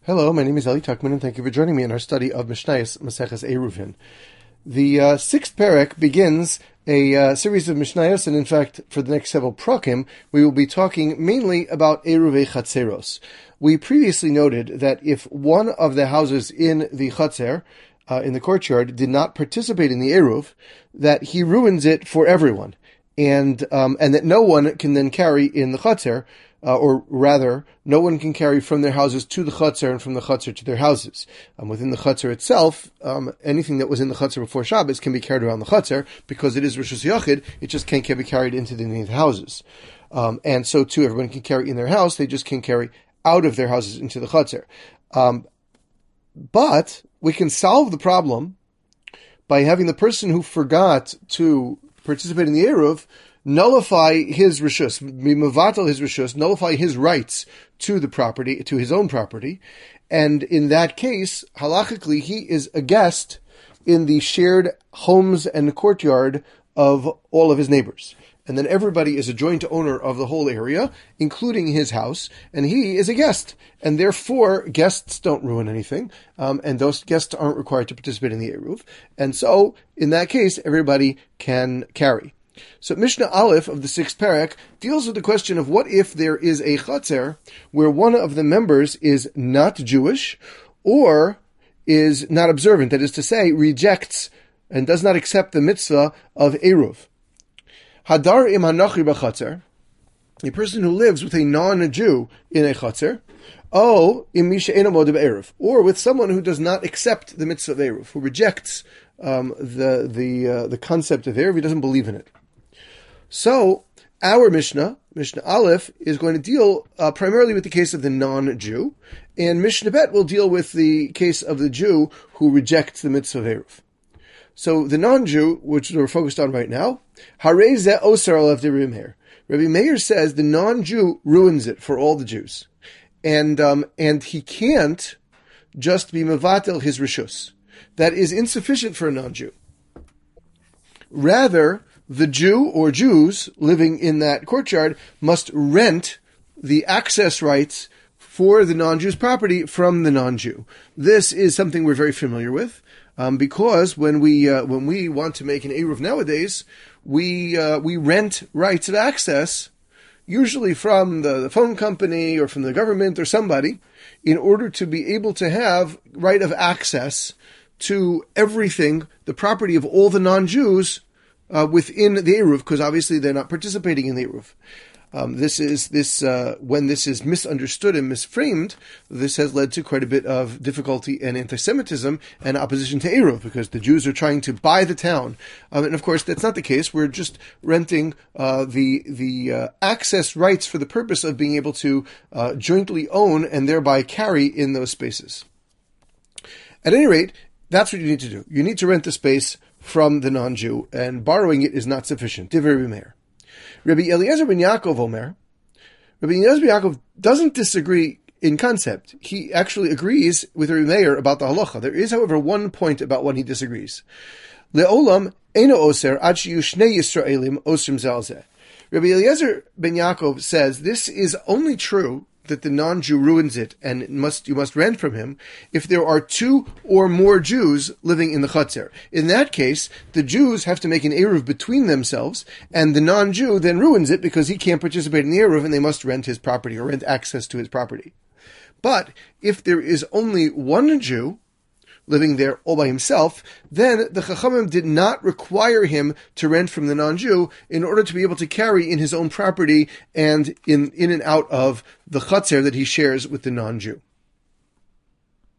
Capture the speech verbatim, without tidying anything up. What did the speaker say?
Hello, my name is Eli Tuckman, and thank you for joining me in our study of Mishnayos Maseches Eruvin. The uh, sixth parak begins a uh, series of Mishnayos, and in fact, for the next several prakim, we will be talking mainly about Eruvei Chatzeros. We previously noted that if one of the houses in the Chatzer, uh, in the courtyard, did not participate in the Eruv, that he ruins it for everyone, and um, and that no one can then carry in the Chatzer, Uh, or rather, no one can carry from their houses to the Chatzer and from the Chatzer to their houses. Um, within the Chatzer itself, um, anything that was in the Chatzer before Shabbos can be carried around the Chatzer, because it is Rishus Yachid, it just can't be carried into the, the houses. Um, and so too, everyone can carry in their house, they just can't carry out of their houses into the Chatzer. Um, but we can solve the problem by having the person who forgot to participate in the Eruv nullify his rishus, mimavatal his rishus, nullify his rights to the property, to his own property, and in that case, halachically, he is a guest in the shared homes and courtyard of all of his neighbors. And then everybody is a joint owner of the whole area, including his house, and he is a guest. And therefore, guests don't ruin anything, um, and those guests aren't required to participate in the Eruv. And so, in that case, everybody can carry. So Mishnah Aleph of the sixth parak deals with the question of what if there is a Chatzer where one of the members is not Jewish or is not observant, that is to say, rejects and does not accept the mitzvah of Eruv. Hadar im hanachi b'chatzer, a person who lives with a non-Jew in a Chatzer, oh, im misha eno mod b'Eruv, or with someone who does not accept the mitzvah of Eruv, who rejects um, the the uh, the concept of Eruv, he doesn't believe in it. So, our Mishnah, Mishnah Aleph, is going to deal uh, primarily with the case of the non-Jew, and Mishnah Bet will deal with the case of the Jew who rejects the mitzvah of Eruv. So, the non-Jew, which we're focused on right now, Harei zeh osar alav de Rabbi Meir. Rabbi Meir says the non-Jew ruins it for all the Jews, and um, and he can't just be mevatel his rishus. That is insufficient for a non-Jew. Rather, the Jew or Jews living in that courtyard must rent the access rights for the non-Jew's property from the non-Jew. This is something we're very familiar with, um, because when we uh, when we want to make an Eruv nowadays, we uh, we rent rights of access, usually from the, the phone company or from the government or somebody, in order to be able to have right of access to everything, the property of all the non-Jews, Uh, within the Eruv, because obviously they're not participating in the Eruv. Um, this is this uh, when this is misunderstood and misframed, this has led to quite a bit of difficulty and anti-Semitism and opposition to Eruv, because the Jews are trying to buy the town, um, and of course that's not the case. We're just renting uh, the the uh, access rights for the purpose of being able to uh, jointly own and thereby carry in those spaces. At any rate, that's what you need to do. You need to rent the space from the non-Jew, and borrowing it is not sufficient. Divrei Rabbi Meir. Rabbi Eliezer ben Yaakov Omer, Rabbi Eliezer ben Yaakov doesn't disagree in concept. He actually agrees with Rabbi Meir about the halacha. There is, however, one point about what he disagrees. Le'olam eino oser ad sheyu shnei Yisraelim osrim zal zeh. Rabbi Eliezer ben Yaakov says this is only true that the non-Jew ruins it, and it must you must rent from him if there are two or more Jews living in the Chatzer. In that case, the Jews have to make an Eruv between themselves, and the non-Jew then ruins it because he can't participate in the Eruv, and they must rent his property or rent access to his property. But if there is only one Jew living there all by himself, then the Chachamim did not require him to rent from the non-Jew in order to be able to carry in his own property and in, in and out of the Chatzer that he shares with the non-Jew.